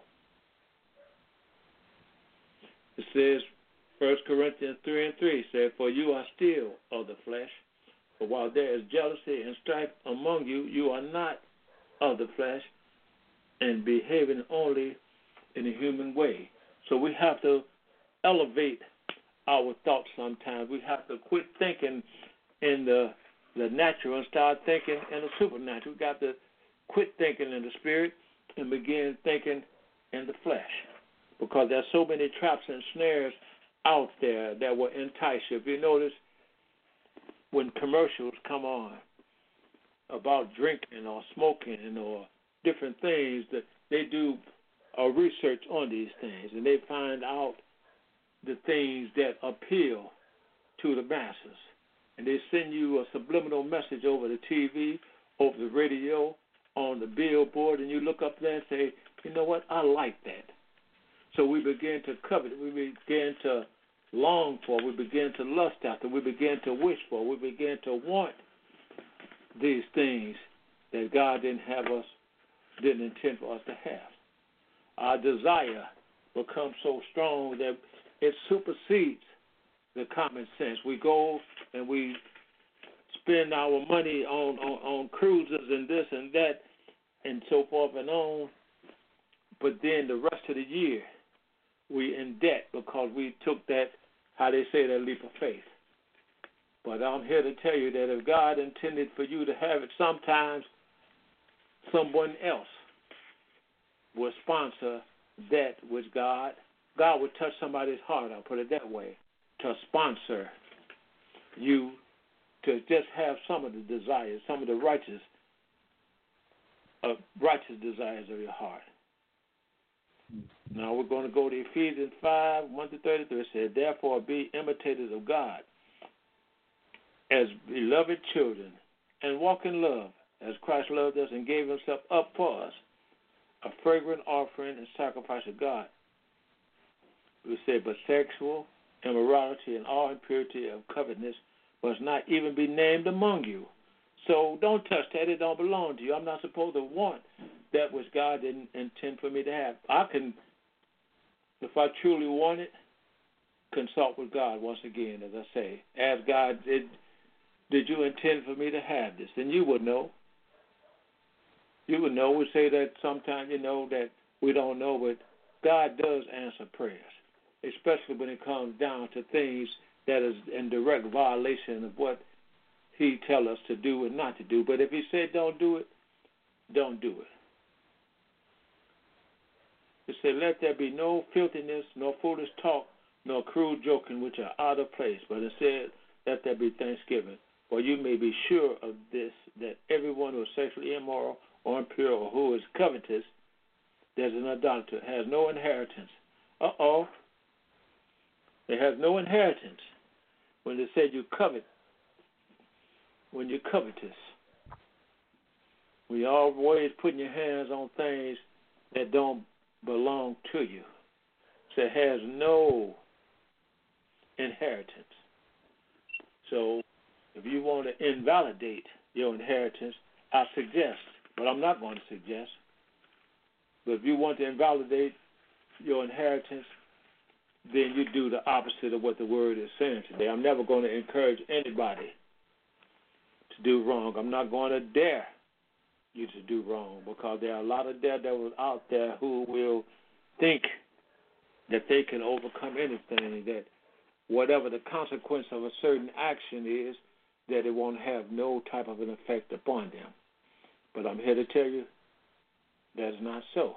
It says, First Corinthians three and three said, "For you are still of the flesh, but while there is jealousy and strife among you, you are not of the flesh and behaving only in a human way." So we have to elevate our thoughts sometimes. We have to quit thinking in the the natural and start thinking in the supernatural. We got to quit thinking in the spirit and begin thinking in the flesh, because there's so many traps and snares out there that will entice you. If you notice, when commercials come on about drinking or smoking or different things, that they do a research on these things, and they find out the things that appeal to the masses. And they send you a subliminal message over the T V, over the radio, on the billboard, and you look up there and say, you know what, I like that. So we begin to covet, we begin to long for, we begin to lust after, we begin to wish for, we begin to want these things that God didn't have us, didn't intend for us to have. Our desire becomes so strong that it supersedes the common sense. We go and we spend our money on, on, on cruises and this and that and so forth and on, but then the rest of the year we in debt because we took that, how they say, that leap of faith. But I'm here to tell you that if God intended for you to have it, sometimes someone else will sponsor that which God, God would touch somebody's heart, I'll put it that way, to sponsor you to just have some of the desires, some of the righteous, uh, righteous desires of your heart. Now we're going to go to Ephesians five, one to thirty-three. It says, "Therefore be imitators of God as beloved children, and walk in love, as Christ loved us and gave himself up for us, a fragrant offering and sacrifice of God." We say, "But sexual immorality and all impurity of covetousness must not even be named among you." So don't touch that. It don't belong to you. I'm not supposed to want that which God didn't intend for me to have. I can, if I truly want it, consult with God once again, as I say. Ask God, did, did you intend for me to have this? And you would know. You would know. We say that sometimes, you know, that we don't know, but God does answer prayers, especially when it comes down to things that is in direct violation of what he tell us to do and not to do. But if he said don't do it, don't do it. It said, "Let there be no filthiness, no foolish talk, nor crude joking, which are out of place, but instead let there be thanksgiving. For you may be sure of this, that everyone who is sexually immoral or impure or who is covetous, there's an idolater, has no inheritance." Uh-oh. They have no inheritance. When they said you covet, when you're covetous, when you're always putting your hands on things that don't belong to you. So it has no inheritance. So if you want to invalidate your inheritance, I suggest, but I'm not going to suggest, but if you want to invalidate your inheritance, then you do the opposite of what the word is saying today. I'm never going to encourage anybody to do wrong. I'm not going to dare you to do wrong, because there are a lot of daredevils out there who will think that they can overcome anything, that whatever the consequence of a certain action is, that it won't have no type of an effect upon them. But I'm here to tell you that's not so.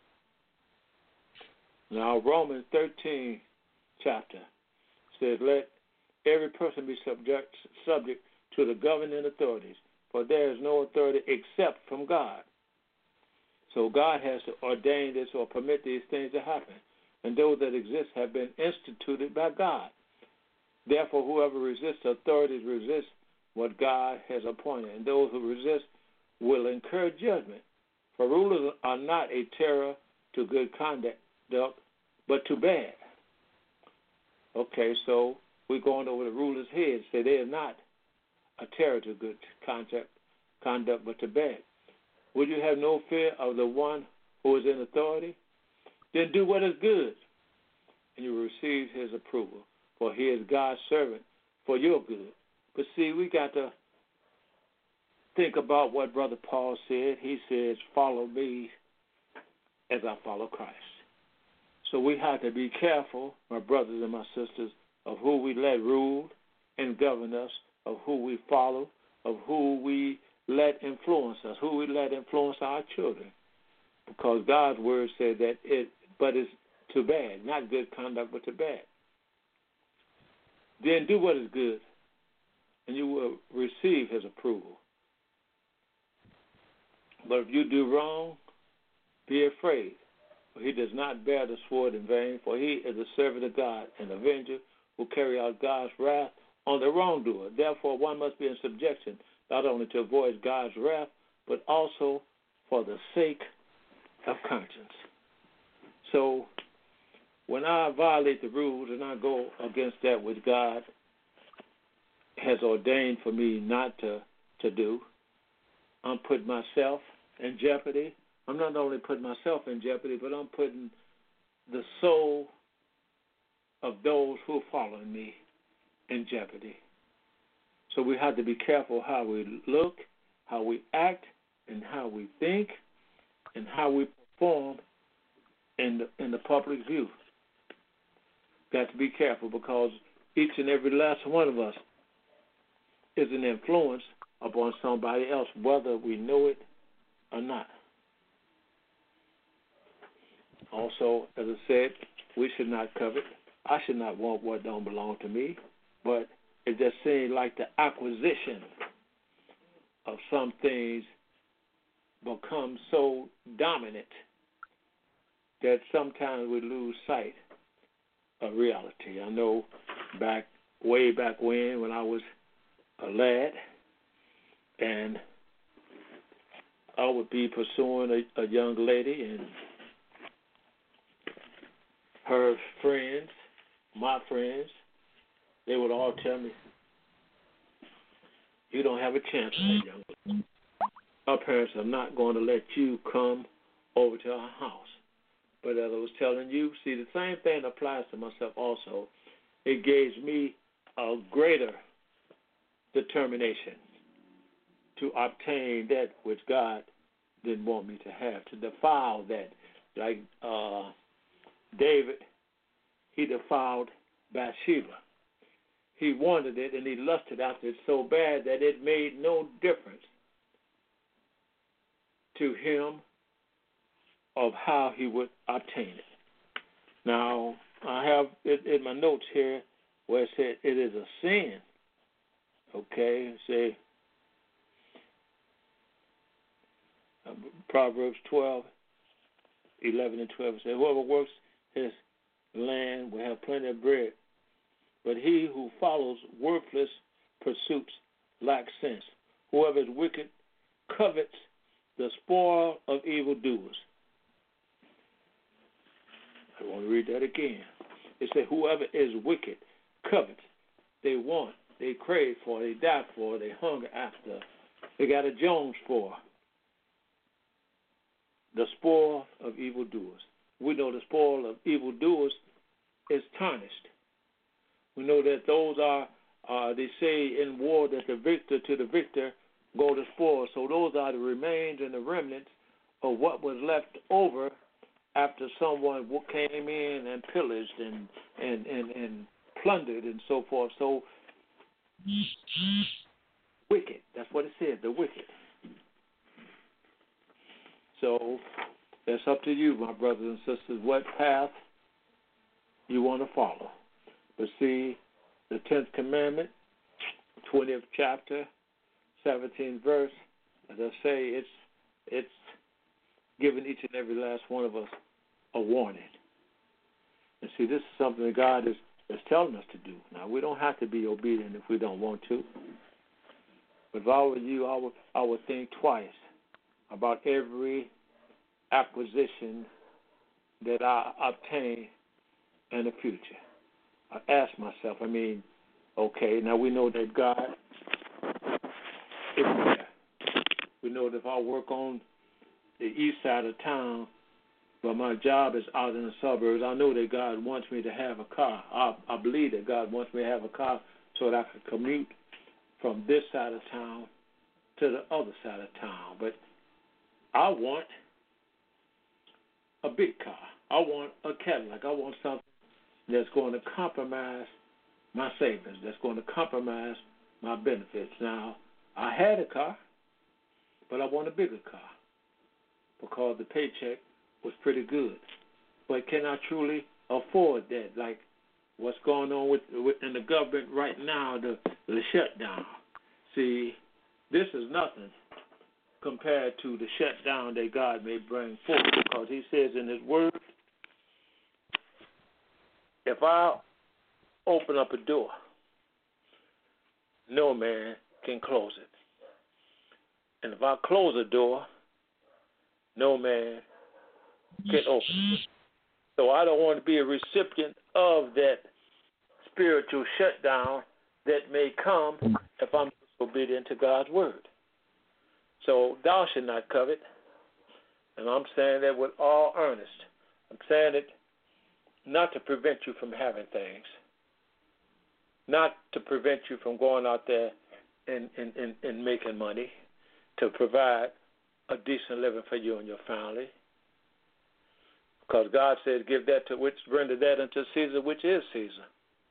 Now, Romans thirteen chapter says, "Let every person be subject subject to the governing authorities, for there is no authority except from God." So God has ordained this or permit these things to happen, and those that exist have been instituted by God. Therefore, whoever resists authorities resists what God has appointed, and those who resist will incur judgment. For rulers are not a terror to good conduct, but to bad. Okay, so we're going over the ruler's head. Say they are not a terror to good conduct, conduct, but to bad. Would you have no fear of the one who is in authority? Then do what is good, and you will receive his approval, for he is God's servant for your good. But see, we got to think about what Brother Paul said. He says, follow me as I follow Christ. So we have to be careful, my brothers and my sisters, of who we let rule and govern us, of who we follow, of who we let influence us, who we let influence our children. Because God's word said that it, but it's too bad, not good conduct, but too bad. Then do what is good, and you will receive his approval. But if you do wrong, be afraid, for he does not bear the sword in vain, for he is a servant of God, an avenger who carry out God's wrath on the wrongdoer. Therefore, one must be in subjection, not only to avoid God's wrath, but also for the sake of conscience. So, when I violate the rules and I go against that which God has ordained for me not to, to do, I'm putting myself in jeopardy. I'm not only putting myself in jeopardy, but I'm putting the soul of those who are following me in jeopardy. So we have to be careful how we look, how we act, and how we think, and how we perform in the, in the public view. Got to be careful, because each and every last one of us is an influence upon somebody else, whether we know it or not. Also, as I said, we should not covet. I should not want what don't belong to me, but it just seems like the acquisition of some things becomes so dominant that sometimes we lose sight of reality. I know back, way back when, when I was a lad, and I would be pursuing a, a young lady, and her friends, my friends, they would all tell me, you don't have a chance with that young lady. Our parents are not going to let you come over to our house. But as I was telling you, see, the same thing applies to myself also. It gave me a greater determination to obtain that which God didn't want me to have, to defile that. Like uh, David, he defiled Bathsheba. He wanted it, and he lusted after it so bad that it made no difference to him of how he would obtain it. Now, I have it in my notes here where it said it is a sin. Okay, say uh, Proverbs twelve, eleven and twelve says, whoever works his land will have plenty of bread, but he who follows worthless pursuits lacks sense. Whoever is wicked covets the spoil of evildoers. I want to read that again. It says, whoever is wicked covets. They want, they crave for, they die for, they hunger after. They got a Jones for. The spoil of evildoers. We know the spoil of evildoers is tarnished. We know that those are, uh, they say in war that the victor to the victor go to spoil. So those are the remains and the remnants of what was left over after someone came in and pillaged and, and, and, and plundered and so forth. So, wicked. That's what it said, the wicked. So, that's up to you, my brothers and sisters, what path you want to follow. But see, the tenth commandment, twentieth chapter, seventeenth verse, as I say, it's it's giving each and every last one of us a warning. And see, this is something that God is, is telling us to do. Now, we don't have to be obedient if we don't want to. But if I were you, I would, I would think twice about every acquisition that I obtain in the future. I ask myself, I mean, okay, now we know that God is there. We know that if I work on the east side of town, but my job is out in the suburbs. I know that God wants me to have a car. I, I believe that God wants me to have a car so that I can commute from this side of town to the other side of town. But I want a big car. I want a Cadillac. I want something that's going to compromise my savings, that's going to compromise my benefits. Now, I had a car, but I want a bigger car because the paycheck was pretty good. But can I truly afford that? Like what's going on with, with in the government right now, the, the shutdown. See, this is nothing compared to the shutdown that God may bring forth, because he says in his word, if I open up a door, no man can close it. And if I close a door, no man can open it. So I don't want to be a recipient of that spiritual shutdown that may come if I'm disobedient to God's word. So thou shalt not covet. And I'm saying that with all earnest. I'm saying it not to prevent you from having things, not to prevent you from going out there and, and, and, and making money, to provide a decent living for you and your family. Because God says, give that to which, render that unto Caesar, which is Caesar.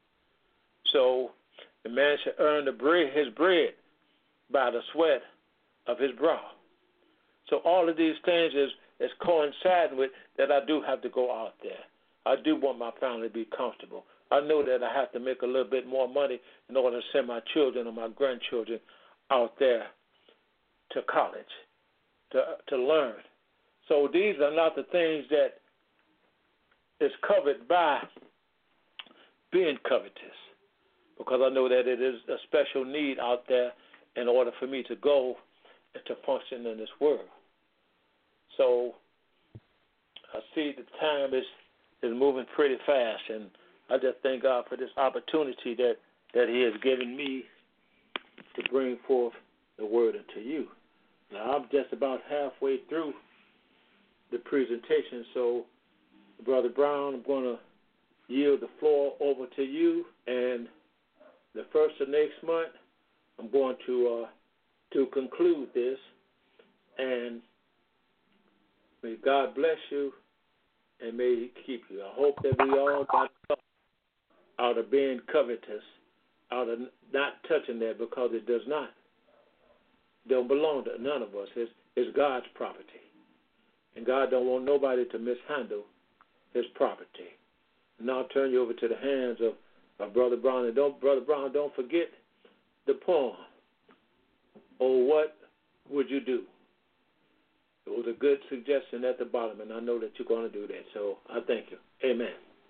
So the man should earn the bread, his bread by the sweat of his brow. So all of these things is, is coinciding with that I do have to go out there. I do want my family to be comfortable. I know that I have to make a little bit more money in order to send my children or my grandchildren out there to college, to to learn. So these are not the things that is covered by being covetous, because I know that it is a special need out there in order for me to go and to function in this world. So I see the time is, is moving pretty fast, and I just thank God for this opportunity that, that he has given me to bring forth the word unto you. Now, I'm just about halfway through the presentation, so Brother Brown, I'm going to yield the floor over to you, and the first of next month, I'm going to uh, to conclude this, and may God bless you, and may he keep you. I hope that we all got out of being covetous, out of not touching that, because it does not. Don't belong to none of us. It's, it's God's property. And God don't want nobody to mishandle his property. Now I'll turn you over to the hands of, of Brother Brown. And don't, Brother Brown, don't forget the poem. Oh, what would you do? It was a good suggestion at the bottom, and I know that you're going to do that. So I thank you. Amen.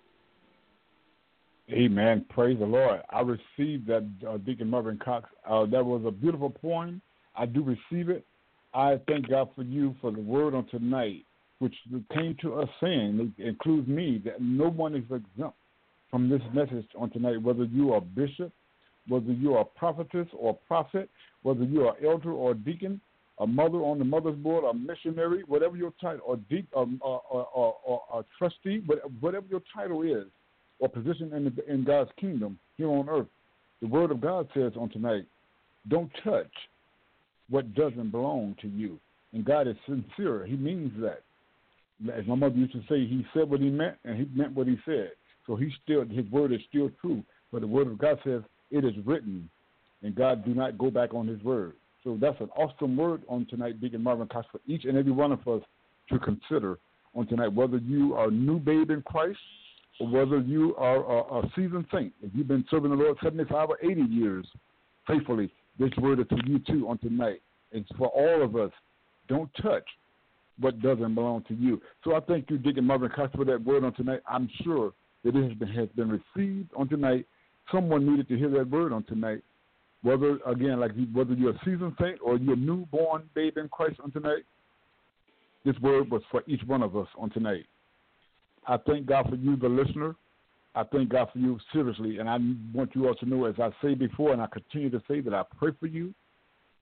Amen. Praise the Lord. I received that, uh, Deacon Marvin Cox. Uh, that was a beautiful poem. I do receive it. I thank God for you for the word on tonight, which came to us saying, it includes me, that no one is exempt from this message on tonight, whether you are a bishop, whether you are a prophetess or a prophet, whether you are elder or deacon, a mother on the mother's board, a missionary, whatever your title, or deep, um, or, or, or, or a trustee, whatever your title is, or position in, the, in God's kingdom here on earth. The word of God says on tonight, don't touch what doesn't belong to you. And God is sincere. He means that. As my mother used to say, he said what he meant, and he meant what he said. So he still, his word is still true. But the word of God says, it is written, and God do not go back on his word. So that's an awesome word on tonight, Deacon Marvin Cox, for each and every one of us to consider on tonight, whether you are a new babe in Christ or whether you are a, a seasoned saint. If you've been serving the Lord seventy-five or eighty years faithfully, this word is to you too on tonight. It's for all of us. Don't touch what doesn't belong to you. So I thank you, Deacon Marvin Cox, for that word on tonight. I'm sure that it has been, has been received on tonight. Someone needed to hear that word on tonight. Whether, again, like whether you're a seasoned saint or you're a newborn babe in Christ on tonight, this word was for each one of us on tonight. I thank God for you, the listener. I thank God for you seriously, and I want you all to know, as I say before, and I continue to say, that I pray for you.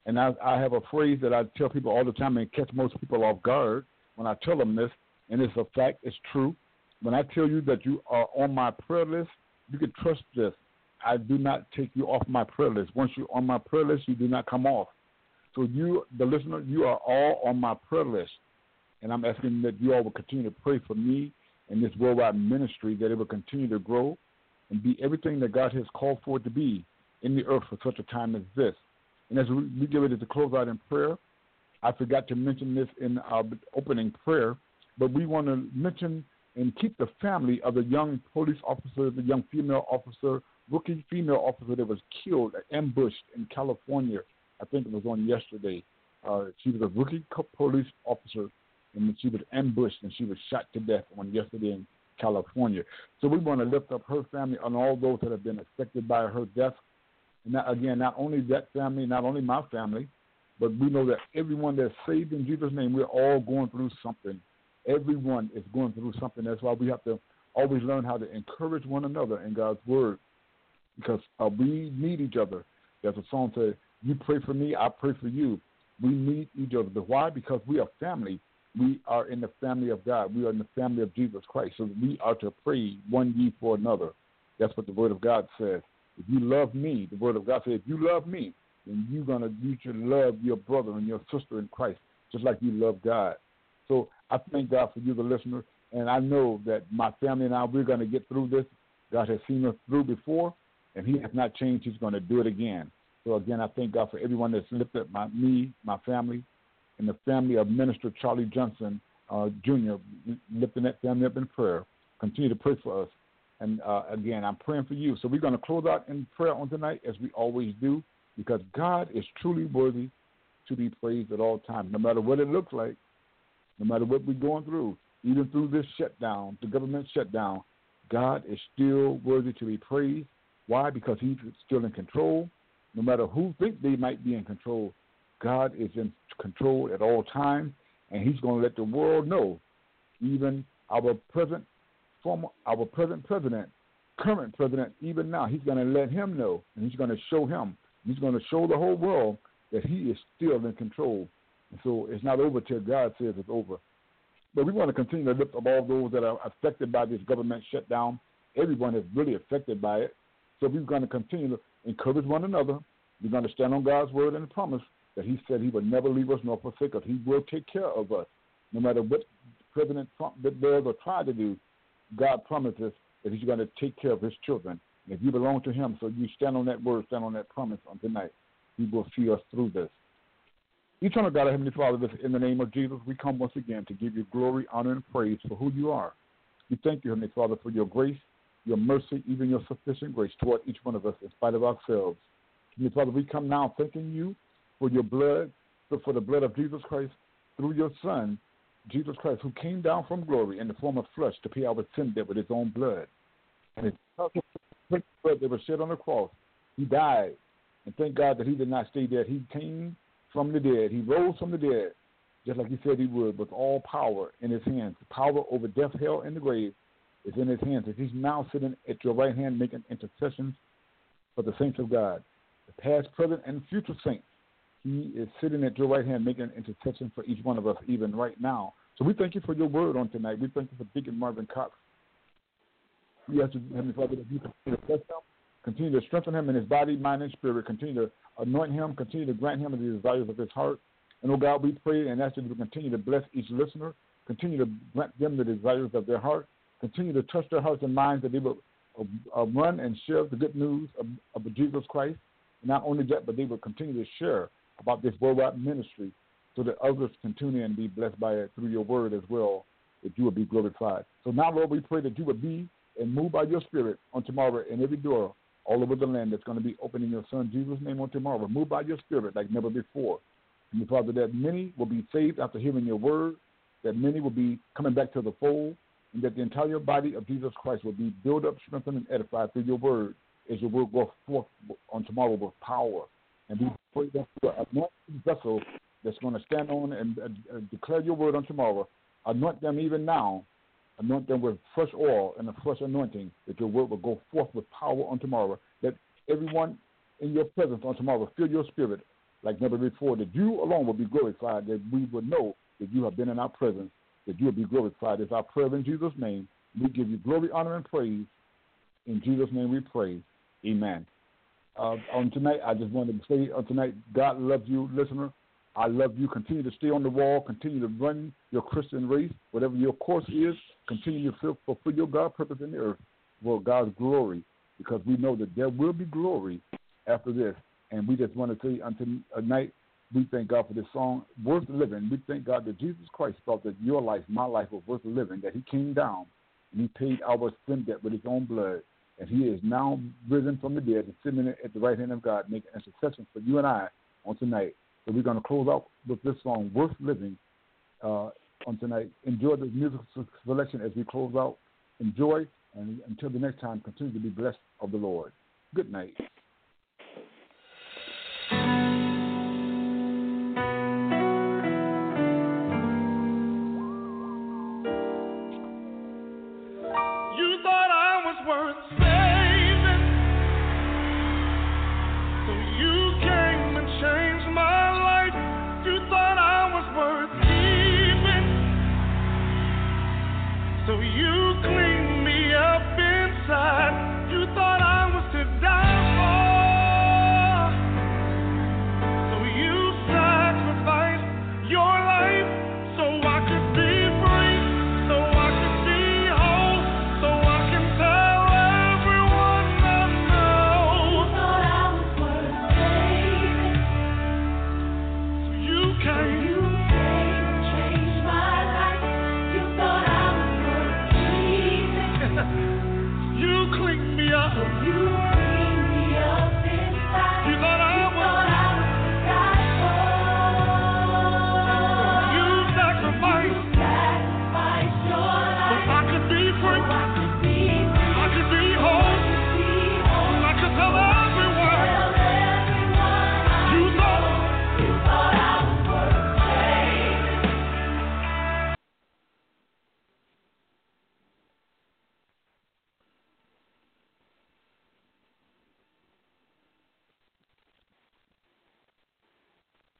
And I, I have a phrase that I tell people all the time and catch most people off guard when I tell them this, and it's a fact, it's true. When I tell you that you are on my prayer list, you can trust this. I do not take you off my prayer list. Once you're on my prayer list, you do not come off. So you, the listener, you are all on my prayer list. And I'm asking that you all will continue to pray for me and this worldwide ministry, that it will continue to grow and be everything that God has called for it to be in the earth for such a time as this. And as we get ready to close out in prayer, I forgot to mention this in our opening prayer, but we want to mention and keep the family of the young police officer, the young female officer, rookie female officer that was killed, ambushed in California. I think it was on yesterday. Uh, she was a rookie police officer, and she was ambushed, and she was shot to death on yesterday in California. So we want to lift up her family and all those that have been affected by her death. And that, again, not only that family, not only my family, but we know that everyone that's saved in Jesus' name, we're all going through something. Everyone is going through something. That's why we have to always learn how to encourage one another in God's word, because uh, we need each other. There's a song that says, you pray for me, I pray for you. We need each other. But why? Because we are family. We are in the family of God. We are in the family of Jesus Christ. So we are to pray one ye for another. That's what the word of God says. If you love me, the word of God says, if you love me, then you're gonna you should love your brother and your sister in Christ, just like you love God. So I thank God for you, the listener, and I know that my family and I, we're going to get through this. God has seen us through before, and he has not changed. He's going to do it again. So, again, I thank God for everyone that's lifted up, my, me, my family, and the family of Minister Charlie Johnson, uh, Junior, lifting that family up in prayer. Continue to pray for us. And, uh, again, I'm praying for you. So we're going to close out in prayer on tonight, as we always do, because God is truly worthy to be praised at all times, no matter what it looks like. No matter what we're going through, even through this shutdown, the government shutdown, God is still worthy to be praised. Why? Because he's still in control. No matter who thinks they might be in control, God is in control at all times, and he's going to let the world know, even our present, former, our present president, current president, even now, he's going to let him know, and he's going to show him, he's going to show the whole world that he is still in control. So it's not over till God says it's over. But we want to continue to lift up all those that are affected by this government shutdown. Everyone is really affected by it. So we're going to continue to encourage one another. We're going to stand on God's word and promise that he said he would never leave us nor forsake us. He will take care of us. No matter what President Trump does or tries to do, God promises that he's going to take care of his children. And if you belong to him, so you stand on that word, stand on that promise on tonight, he will see us through this. Eternal God, Heavenly Father, in the name of Jesus, we come once again to give you glory, honor, and praise for who you are. We thank you, Heavenly Father, for your grace, your mercy, even your sufficient grace toward each one of us in spite of ourselves. Heavenly Father, we come now thanking you for your blood, for the blood of Jesus Christ through your Son, Jesus Christ, who came down from glory in the form of flesh to pay our sin debt with his own blood. And it's the blood that was shed on the cross. He died. And thank God that he did not stay dead. He came from the dead. He rose from the dead, just like he said he would, with all power in his hands. The power over death, hell, and the grave is in his hands. And he's now sitting at your right hand making intercessions for the saints of God, the past, present, and future saints. He is sitting at your right hand making intercession for each one of us, even right now. So we thank you for your word on tonight. We thank you for Deacon Marvin Cox. We ask you, Heavenly Father, that you continue to bless him, continue to strengthen him in his body, mind, and spirit. Continue to anoint him, continue to grant him the desires of his heart. And, oh God, we pray and ask you to continue to bless each listener, continue to grant them the desires of their heart, continue to touch their hearts and minds that they will uh, uh, run and share the good news of, of Jesus Christ. And not only that, but they will continue to share about this worldwide ministry so that others can tune in and be blessed by it through your word as well, that you will be glorified. So now, Lord, we pray that you will be and move by your spirit on tomorrow in every door all over the land that's going to be open in your Son Jesus' name on tomorrow. Move by your spirit like never before. And Father, that many will be saved after hearing your word, that many will be coming back to the fold, and that the entire body of Jesus Christ will be built up, strengthened, and edified through your word as your word goes forth on tomorrow with power. And we pray that you are anointed vessel that's going to stand on and uh, declare your word on tomorrow. Anoint them even now. Anoint them with fresh oil and a fresh anointing, that your word will go forth with power on tomorrow. That everyone in your presence on tomorrow feel your spirit, like never before, that you alone will be glorified, that we will know that you have been in our presence, that you will be glorified. It's our prayer in Jesus' name. We give you glory, honor, and praise. In Jesus' name we pray. Amen. Uh, on tonight, I just wanted to say on tonight, God loves you, listener. I love you. Continue to stay on the wall. Continue to run your Christian race. Whatever your course is, continue to fulfill your God purpose in the earth for God's glory, because we know that there will be glory after this. And we just want to say until tonight, we thank God for this song, Worth Living. We thank God that Jesus Christ thought that your life, my life, was worth living, that he came down and he paid our sin debt with his own blood. And he is now risen from the dead and sitting at the right hand of God, making intercession for you and I on tonight. So we're going to close out with this song, Worth Living, uh, on tonight. Enjoy the music selection as we close out. Enjoy, and until the next time, continue to be blessed of the Lord. Good night. You thought I was worth saving, so you came and changed my life. You thought I was worth keeping, so you